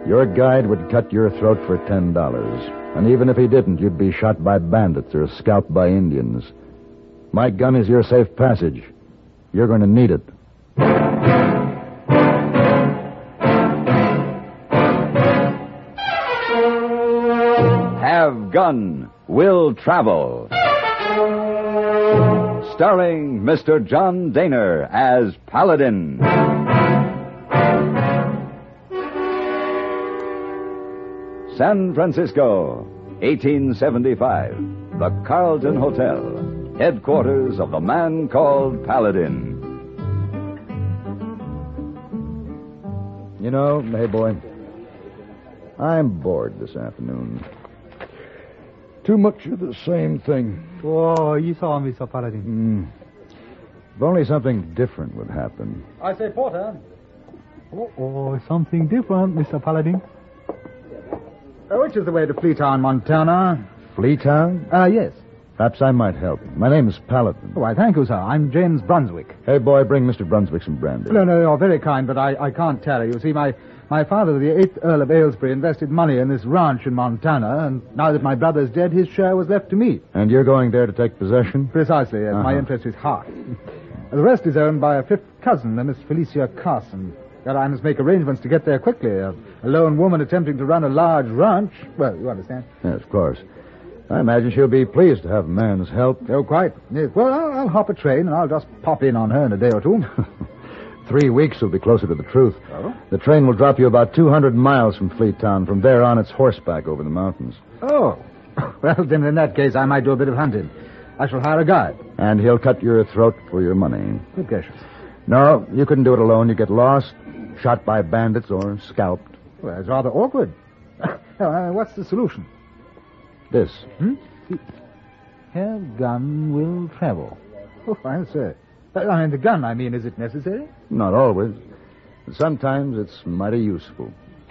Your guide would cut your throat for $10. And even if he didn't, you'd be shot by bandits or scalped by Indians. My gun is your safe passage. You're going to need it. Have Gun Will Travel. Starring Mr. John Daner as Paladin. San Francisco, 1875. The Carlton Hotel, headquarters of the man called Paladin. You know, hey, boy, I'm bored this afternoon. Too much of the same thing. Oh, you saw Mr. Paladin. If only something different would happen. I say, Porter. Oh, something different, Mr. Paladin. Which is the way to Fleetown, Montana? Fleetown? Yes. Perhaps I might help. My name is Paladin. Oh, why, thank you, sir. I'm James Brunswick. Hey, boy, bring Mr. Brunswick some brandy. No, you're very kind, but I can't tarry. You see, my father, the 8th Earl of Aylesbury, invested money in this ranch in Montana, and now that my brother's dead, his share was left to me. And you're going there to take possession? Precisely, yes. My interest is half. The rest is owned by a fifth cousin, a Miss Felicia Carson. That I must make arrangements to get there quickly. A lone woman attempting to run a large ranch. Well, you understand. Yes, of course. I imagine she'll be pleased to have a man's help. Oh, quite. Yes. Well, I'll hop a train, and I'll just pop in on her in a day or two. 3 weeks will be closer to the truth. Oh? The train will drop you about 200 miles from Fleetown. From there on, it's horseback over the mountains. Oh. Well, then in that case, I might do a bit of hunting. I shall hire a guide. And he'll cut your throat for your money. Good gracious. No, you couldn't do it alone. You'd get lost, shot by bandits, or scalped. Well, it's rather awkward. What's the solution? This. Have gun will travel. Oh, I say. I mean, the gun, is it necessary? Not always. But sometimes it's mighty useful.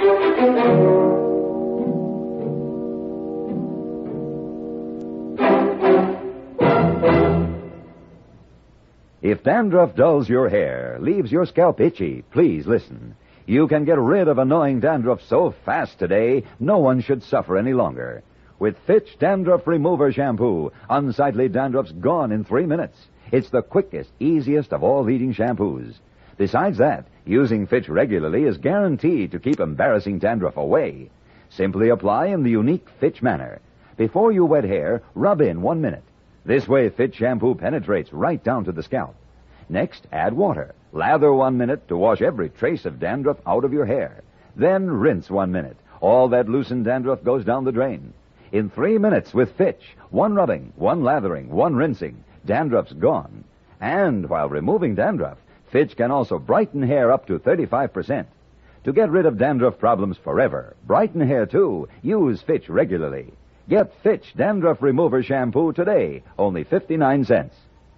If dandruff dulls your hair, leaves your scalp itchy, please listen. You can get rid of annoying dandruff so fast today, no one should suffer any longer. With Fitch Dandruff Remover Shampoo, unsightly dandruff's gone in 3 minutes. It's the quickest, easiest of all leading shampoos. Besides that, using Fitch regularly is guaranteed to keep embarrassing dandruff away. Simply apply in the unique Fitch manner. Before you wet hair, rub in 1 minute. This way, Fitch shampoo penetrates right down to the scalp. Next, add water. Lather 1 minute to wash every trace of dandruff out of your hair. Then rinse 1 minute. All that loosened dandruff goes down the drain. In 3 minutes with Fitch, 1 rubbing, 1 lathering, 1 rinsing, dandruff's gone. And while removing dandruff, Fitch can also brighten hair up to 35%. To get rid of dandruff problems forever, brighten hair too, use Fitch regularly. Get Fitch Dandruff Remover Shampoo today, only 59 cents.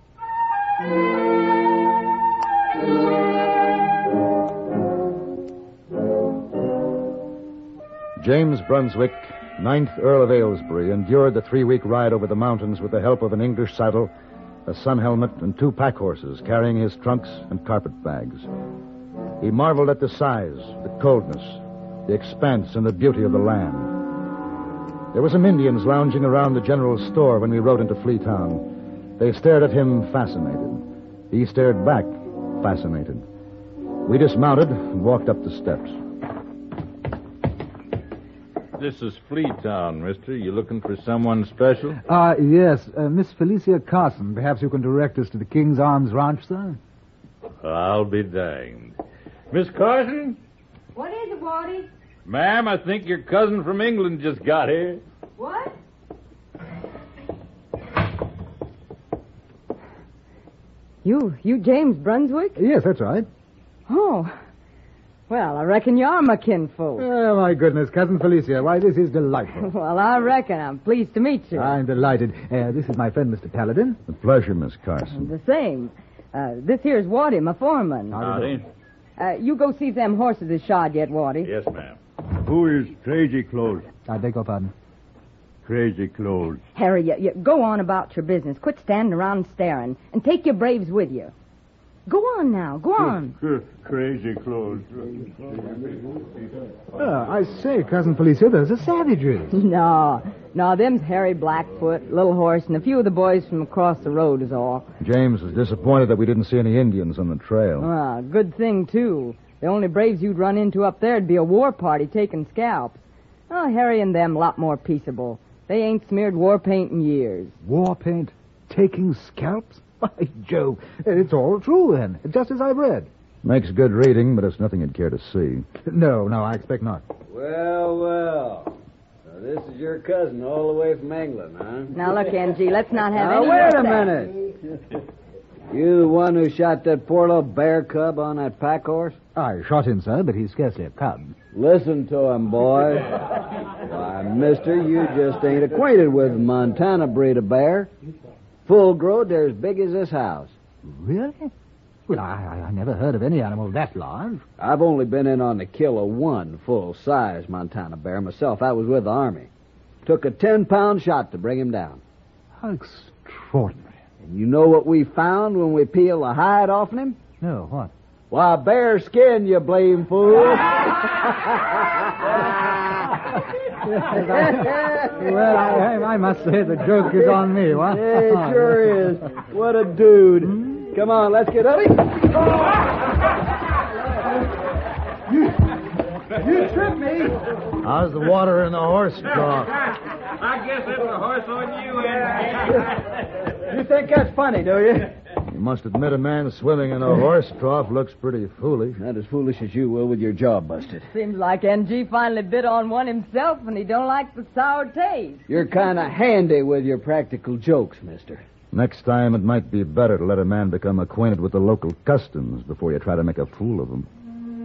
James Brunswick, 9th Earl of Aylesbury, endured the 3-week ride over the mountains with the help of an English saddle, a sun helmet, and 2 pack horses carrying his trunks and carpet bags. He marveled at the size, the coldness, the expanse, and the beauty of the land. There were some Indians lounging around the general store when we rode into Fleetown. They stared at him fascinated. He stared back, fascinated. We dismounted and walked up the steps. This is Fleetown, mister. You looking for someone special? Yes. Miss Felicia Carson. Perhaps you can direct us to the King's Arms Ranch, sir? I'll be danged. Miss Carson? What is it, Waddy? Ma'am, I think your cousin from England just got here. What? You James Brunswick? Yes, that's right. Oh. Well, I reckon you're my kinfolk. Oh, my goodness, Cousin Felicia. Why, this is delightful. Well, I reckon. I'm pleased to meet you. I'm delighted. This is my friend, Mr. Paladin. A pleasure, Miss Carson. The same. This here's Waddy, my foreman. Howdy. You go see if them horses is shod yet, Waddy. Yes, ma'am. Who is Crazy Clothes? I beg your pardon. Crazy Clothes. Harry, you go on about your business. Quit standing around and staring. And take your braves with you. Go on now. Go on. Crazy clothes. I say, Cousin Felicia, those are savages. No, them's Harry Blackfoot, Little Horse, and a few of the boys from across the road is all. James was disappointed that we didn't see any Indians on the trail. Good thing, too. The only braves you'd run into up there'd be a war party taking scalps. Oh, Harry and them a lot more peaceable. They ain't smeared war paint in years. War paint? Taking scalps? By Jove, it's all true then, just as I've read. Makes good reading, but it's nothing you'd care to see. No, I expect not. Well. So this is your cousin all the way from England, huh? Now, look, NG, let's not have Now, any... wait a minute. You the one who shot that poor little bear cub on that pack horse? I shot him, sir, but he's scarcely a cub. Listen to him, boy. Why, mister, you just ain't acquainted with Montana breed of bear. Full grown, they're as big as this house. Really? Well, I never heard of any animal that large. I've only been in on the kill of one full-size Montana bear myself. I was with the Army. Took a 10-pound shot to bring him down. How extraordinary. And you know what we found when we peeled the hide off him? No, what? Why, bear skin, you blame fool. Well, I must say the joke is on me, what? Yeah, it sure is. What a dude. Come on, let's get up. You tripped me. How's the water in the horse trough? I guess that's a horse on you, Andy. You think that's funny, do you? You must admit a man swimming in a horse trough looks pretty foolish. Not as foolish as you will with your jaw busted. Seems like NG finally bit on one himself, and he don't like the sour taste. You're kind of handy with your practical jokes, mister. Next time, it might be better to let a man become acquainted with the local customs before you try to make a fool of him.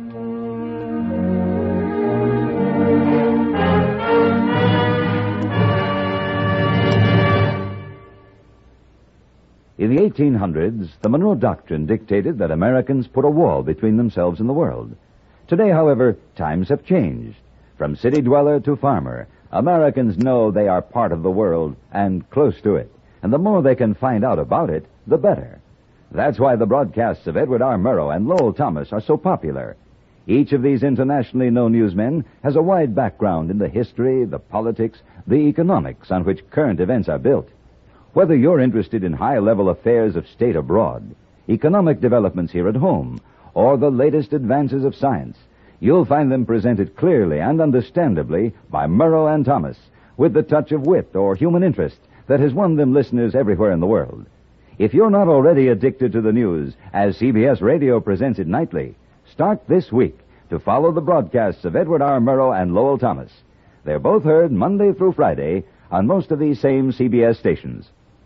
In the 1800s, the Monroe Doctrine dictated that Americans put a wall between themselves and the world. Today, however, times have changed. From city dweller to farmer, Americans know they are part of the world and close to it. And the more they can find out about it, the better. That's why the broadcasts of Edward R. Murrow and Lowell Thomas are so popular. Each of these internationally known newsmen has a wide background in the history, the politics, the economics on which current events are built. Whether you're interested in high-level affairs of state abroad, economic developments here at home, or the latest advances of science, you'll find them presented clearly and understandably by Murrow and Thomas, with the touch of wit or human interest that has won them listeners everywhere in the world. If you're not already addicted to the news, as CBS Radio presents it nightly, start this week to follow the broadcasts of Edward R. Murrow and Lowell Thomas. They're both heard Monday through Friday on most of these same CBS stations.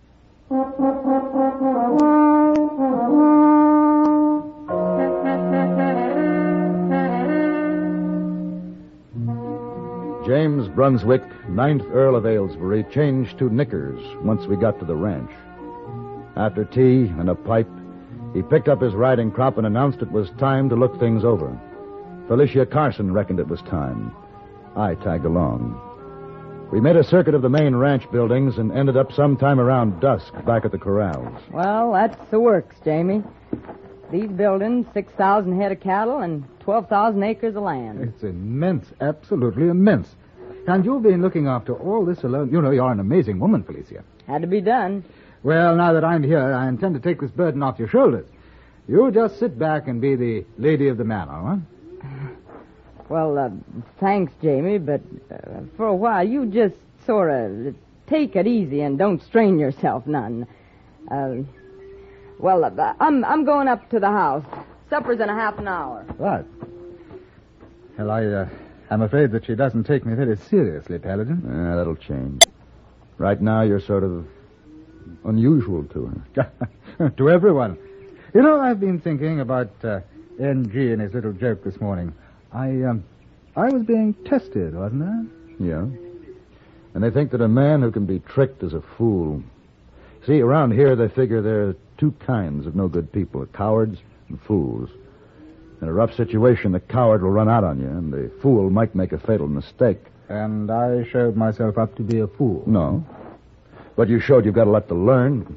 James Brunswick, 9th Earl of Aylesbury, changed to knickers once we got to the ranch. After tea and a pipe, he picked up his riding crop and announced it was time to look things over. Felicia Carson reckoned it was time. I tagged along. We made a circuit of the main ranch buildings and ended up sometime around dusk back at the corrals. Well, that's the works, Jamie. These buildings, 6,000 head of cattle and 12,000 acres of land. It's immense, absolutely immense. And you've been looking after all this alone. You know, you're an amazing woman, Felicia. Had to be done. Well, now that I'm here, I intend to take this burden off your shoulders. You just sit back and be the lady of the manor, huh? Well, thanks, Jamie, but for a while, you just sort of take it easy and don't strain yourself none. I'm going up to the house. Supper's in a half an hour. What? Well, I'm afraid that she doesn't take me very seriously, Paladin. That'll change. Right now, you're sort of unusual to her. To everyone. You know, I've been thinking about N.G. and his little joke this morning. I was being tested, wasn't I? Yeah. And they think that a man who can be tricked is a fool. See, around here they figure there are two kinds of no good people, cowards and fools. In a rough situation, the coward will run out on you, and the fool might make a fatal mistake. And I showed myself up to be a fool. No. But you showed you've got to let to learn.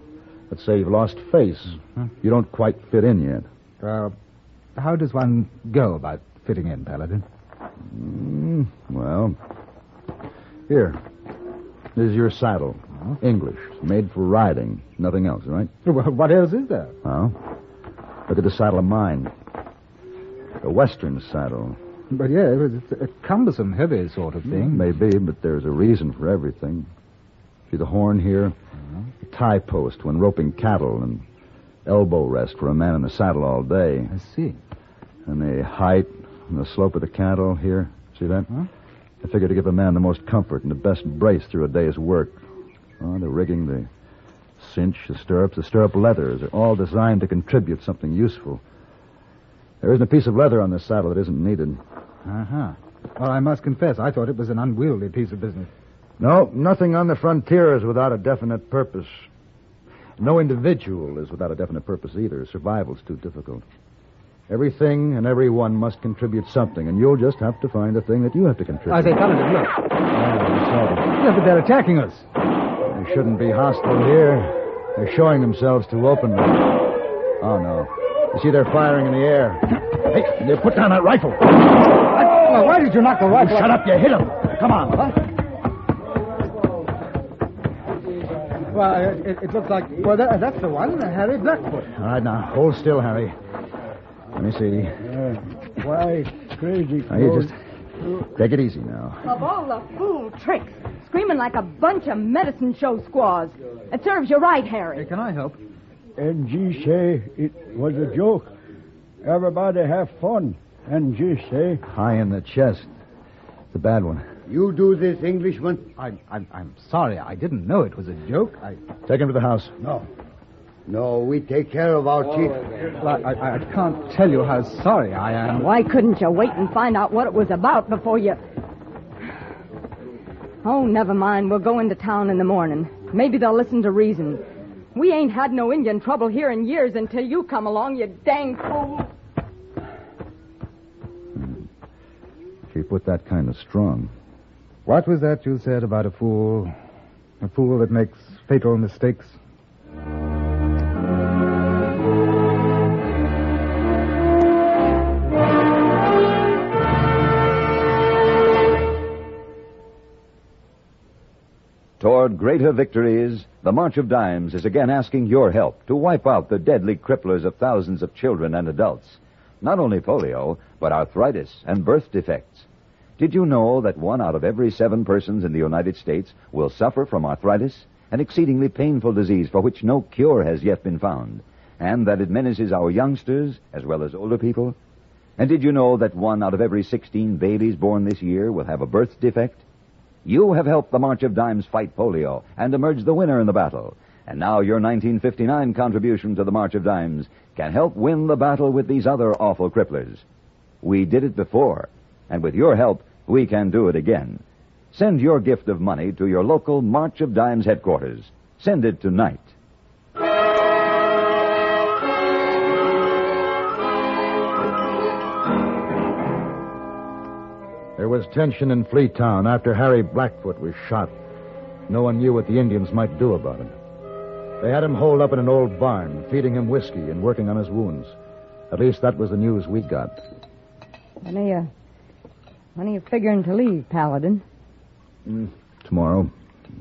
Let's say you've lost face. You don't quite fit in yet. How does one go about fitting in, Paladin? Well, here. This is your saddle. English. Made for riding. Nothing else, right? Well, what else is there? Well, look at the saddle of mine. A Western saddle. But yeah, it's a cumbersome, heavy sort of thing. Maybe, but there's a reason for everything. See the horn here? The tie post when roping cattle, and elbow rest for a man in the saddle all day. I see. And the height and the slope of the cantle here. See that? I figure to give a man the most comfort and the best brace through a day's work. The rigging, the cinch, the stirrup leathers are all designed to contribute something useful. There isn't a piece of leather on this saddle that isn't needed. Well, I must confess, I thought it was an unwieldy piece of business. No, nothing on the frontier is without a definite purpose. No individual is without a definite purpose either. Survival's too difficult. Everything and everyone must contribute something, and you'll just have to find the thing that you have to contribute. I say, Paladin, look. Yeah, but they're attacking us. They shouldn't be hostile here. They're showing themselves too openly. Oh, no. You see they're firing in the air. Hey, they put down that rifle. Well, why did you knock the rifle? Shut up, you hit him. Come on. Well, it looks like... Well, that's the one, Harry Blackfoot. All right, now, hold still, Harry. Let me see. Why, crazy Now, you Claude. just take it easy now. Of all the fool tricks, screaming like a bunch of medicine show squaws. It serves you right, Harry. Hey, can I help? NG say it was a joke. Everybody have fun. NG say. High in the chest. It's a bad one. You do this, Englishman? I'm sorry. I didn't know it was a joke. Take him to the house. No, we take care of our chief. I can't tell you how sorry I am. Why couldn't you wait and find out what it was about before you... Oh, never mind. We'll go into town in the morning. Maybe they'll listen to reason. We ain't had no Indian trouble here in years until you come along, you dang fool. She put that kind of strong. What was that you said about a fool? A fool that makes fatal mistakes? Toward greater victories, the March of Dimes is again asking your help to wipe out the deadly cripplers of thousands of children and adults. Not only polio, but arthritis and birth defects. Did you know that 1 out of every 7 persons in the United States will suffer from arthritis, an exceedingly painful disease for which no cure has yet been found, and that it menaces our youngsters as well as older people? And did you know that 1 out of every 16 babies born this year will have a birth defect? You have helped the March of Dimes fight polio and emerge the winner in the battle. And now your 1959 contribution to the March of Dimes can help win the battle with these other awful cripplers. We did it before, and with your help, we can do it again. Send your gift of money to your local March of Dimes headquarters. Send it tonight. There was tension in Fleetown after Harry Blackfoot was shot. No one knew what the Indians might do about it. They had him holed up in an old barn, feeding him whiskey and working on his wounds. At least that was the news we got. When are you figuring to leave, Paladin? Tomorrow.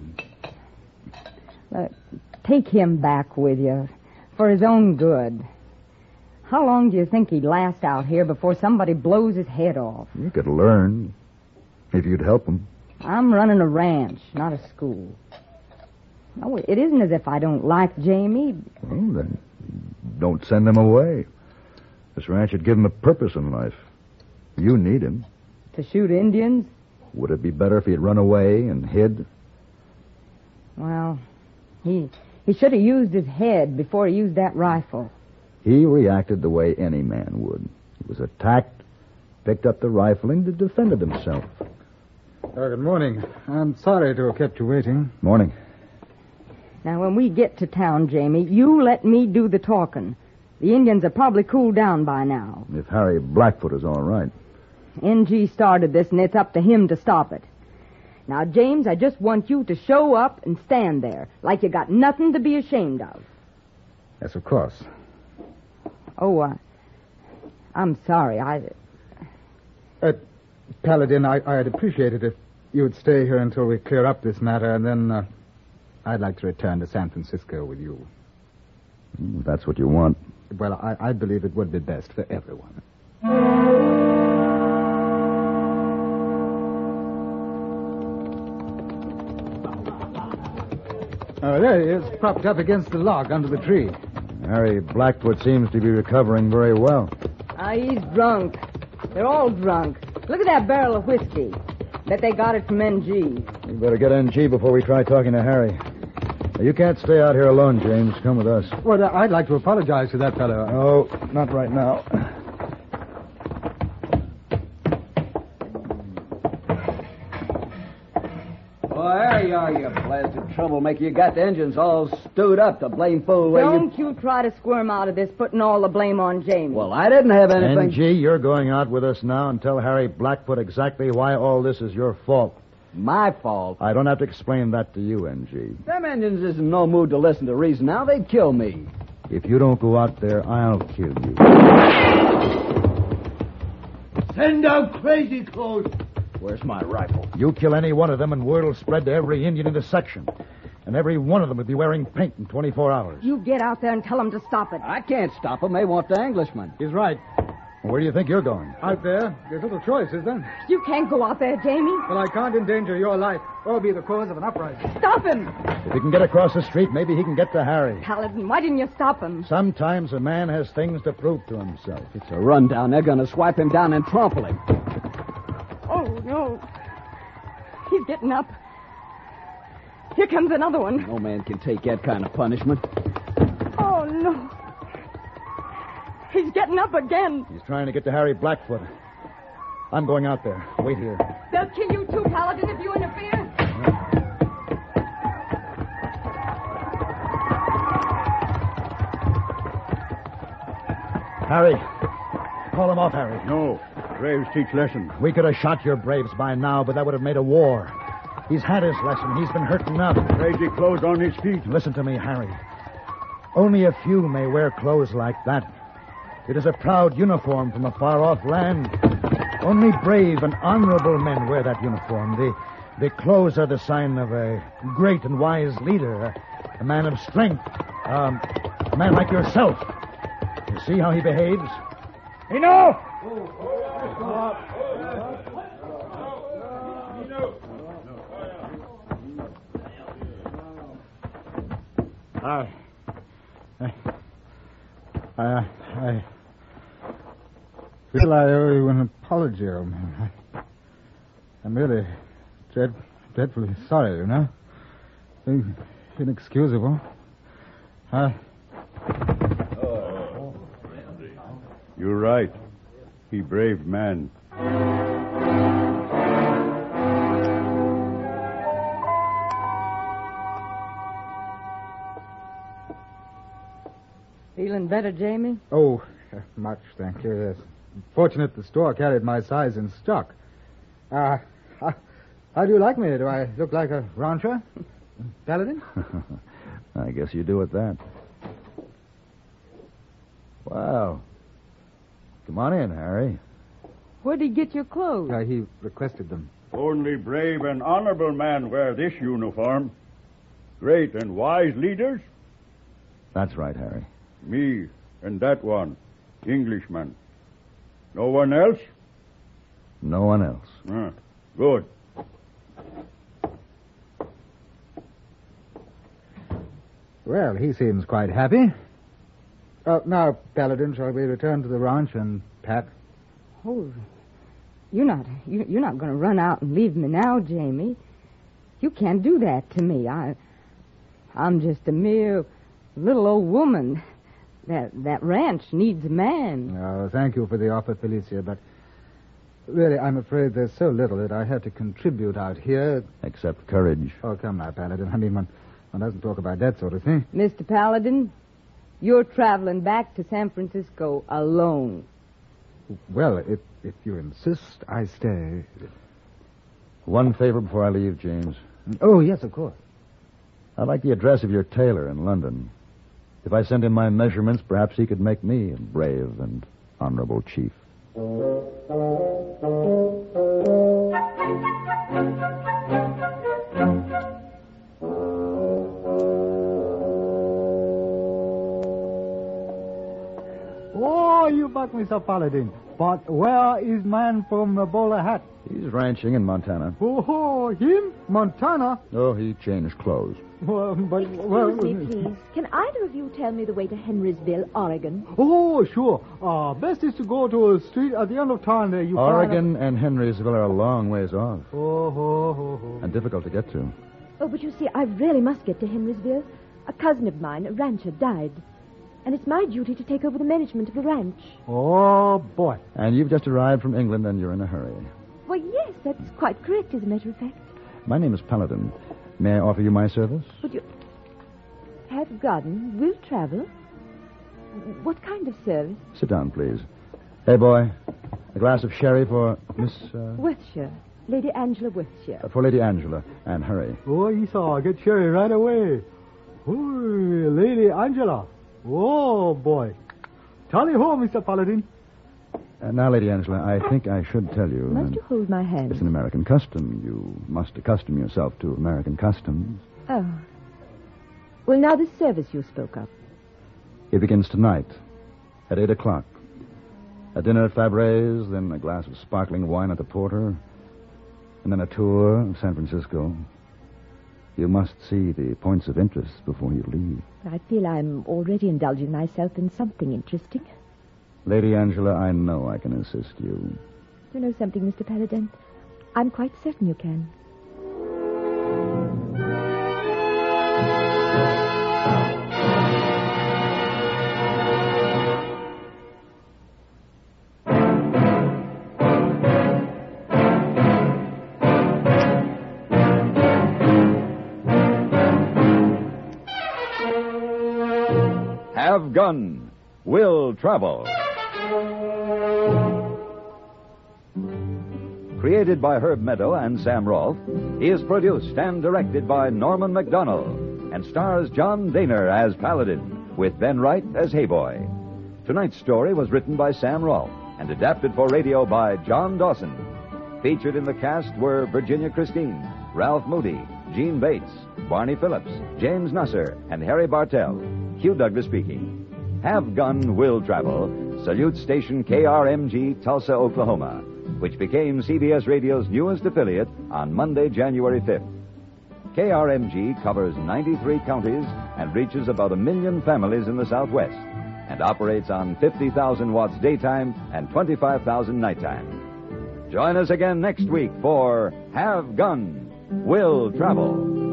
Take him back with you for his own good. How long do you think he'd last out here before somebody blows his head off? You could learn if you'd help him. I'm running a ranch, not a school. No, it isn't as if I don't like Jamie. Well, then don't send him away. This ranch would give him a purpose in life. You need him. To shoot Indians? Would it be better if he'd run away and hid? Well, he should have used his head before he used that rifle. He reacted the way any man would. He was attacked, picked up the rifle, and defended himself. Good morning. I'm sorry to have kept you waiting. Morning. Now, when we get to town, Jamie, you let me do the talking. The Indians are probably cooled down by now. If Harry Blackfoot is all right. NG started this, and it's up to him to stop it. Now, James, I just want you to show up and stand there, like you got nothing to be ashamed of. Yes, of course. Oh, I'm sorry. Paladin, I'd appreciate it if you would stay here until we clear up this matter, and then I'd like to return to San Francisco with you. That's what you want. Well, I believe it would be best for everyone. Oh, there he is, propped up against the log under the tree. Harry Blackfoot seems to be recovering very well. He's drunk. They're all drunk. Look at that barrel of whiskey. Bet they got it from NG. We better get NG before we try talking to Harry. You can't stay out here alone, James. Come with us. Well, I'd like to apologize to that fellow. No, not right now. Oh, there you are, you blasted troublemaker. You got the engines all stewed up, the blame fool. Don't you try to squirm out of this, putting all the blame on Jamie. Well, I didn't have anything. NG, you're going out with us now and tell Harry Blackfoot exactly why all this is your fault. My fault. I don't have to explain that to you, NG. Them engines is in no mood to listen to reason now. They'd kill me. If you don't go out there, I'll kill you. Send out Crazy Clothes. Where's my rifle? You kill any one of them, and word will spread to every Indian in the section. And every one of them will be wearing paint in 24 hours. You get out there and tell them to stop it. I can't stop them. They want the Englishman. He's right. Where do you think you're going? Out there, there's little choice, is there? You can't go out there, Jamie. Well, I can't endanger your life or be the cause of an uprising. Stop him. If he can get across the street, maybe he can get to Harry. Paladin, why didn't you stop him? Sometimes a man has things to prove to himself. It's a rundown. They're going to swipe him down and trample him. Oh, no. He's getting up. Here comes another one. No man can take that kind of punishment. Oh, no. He's getting up again. He's trying to get to Harry Blackfoot. I'm going out there. Wait here. They'll kill you too, Paladin, if you interfere. Harry. Call him off, Harry. No. Braves teach lesson. We could have shot your braves by now, but that would have made a war. He's had his lesson. He's been hurt enough. Crazy Clothes on his feet. Listen to me, Harry. Only a few may wear clothes like that. It is a proud uniform from a far-off land. Only brave and honorable men wear that uniform. The clothes are the sign of a great and wise leader, a man of strength, a man like yourself. You see how he behaves? Enough! I feel I owe you an apology, old man. I'm really dreadfully sorry, you know. Inexcusable. You're right. He brave man. Feeling better, Jamie? Oh, much, thank you, yes. Fortunate the store carried my size in stock. How do you like me? Do I look like a rancher? Paladin? I guess you do at that. Well, come on in, Harry. Where'd he get your clothes? He requested them. Only brave and honorable men wear this uniform. Great and wise leaders? That's right, Harry. Me and that one, Englishman. No one else? No one else. Good. Well, he seems quite happy. Now, Paladin, shall we return to the ranch and pack? Oh, you're not going to run out and leave me now, Jamie. You can't do that to me. I'm just a mere little old woman. That ranch needs a man. Oh, thank you for the offer, Felicia, but really, I'm afraid there's so little that I have to contribute out here. Except courage. Oh, come now, Paladin. I mean, one doesn't talk about that sort of thing. Mr. Paladin, you're traveling back to San Francisco alone. Well, if you insist, I stay. One favor before I leave, James. Oh, yes, of course. I'd like the address of your tailor in London. If I sent him my measurements, perhaps he could make me a brave and honorable chief. Oh, you buck, Mr. Paladin. But where is man from the bowler hat? He's ranching in Montana. Oh, him? Montana? Oh, he changed clothes. Well, Excuse me, please. Can either of you tell me the way to Henrysville, Oregon? Oh, sure. Best is to go to a street at the end of town there. You Oregon and Henrysville are a long ways off. Oh. And difficult to get to. Oh, but you see, I really must get to Henrysville. A cousin of mine, a rancher, died. And it's my duty to take over the management of the ranch. Oh, boy. And you've just arrived from England and you're in a hurry. Well, yes, that's quite correct, as a matter of fact. My name is Paladin. May I offer you my service? Would you have garden, will travel? What kind of service? Sit down, please. Hey, boy. A glass of sherry for Miss... Worthshire. Lady Angela Worthshire. For Lady Angela. And hurry. Oh, Esau, get sherry right away. Oh, Lady Angela. Oh, boy. Tally ho, Mr. Paladin. Now, Lady Angela, I think I should tell you... Must you hold my hand? It's an American custom. You must accustom yourself to American customs. Oh. Well, now this service you spoke of. It begins tonight at 8 o'clock. A dinner at Fabre's, then a glass of sparkling wine at the Porter, and then a tour of San Francisco. You must see the points of interest before you leave. I feel I'm already indulging myself in something interesting. Lady Angela, I know I can assist you. You know something, Mr. Paladin? I'm quite certain you can. Have Gun, Will Travel. Created by Herb Meadow and Sam Rolfe, is produced and directed by Norman MacDonald and stars John Daner as Paladin, with Ben Wright as Hayboy. Tonight's story was written by Sam Rolfe and adapted for radio by John Dawson. Featured in the cast were Virginia Christine, Ralph Moody, Gene Bates, Barney Phillips, James Nusser, and Harry Bartell. Hugh Douglas speaking. Have Gun, Will Travel salutes station KRMG, Tulsa, Oklahoma, which became CBS Radio's newest affiliate on Monday, January 5th. KRMG covers 93 counties and reaches about 1 million families in the Southwest and operates on 50,000 watts daytime and 25,000 nighttime. Join us again next week for Have Gun, Will Travel.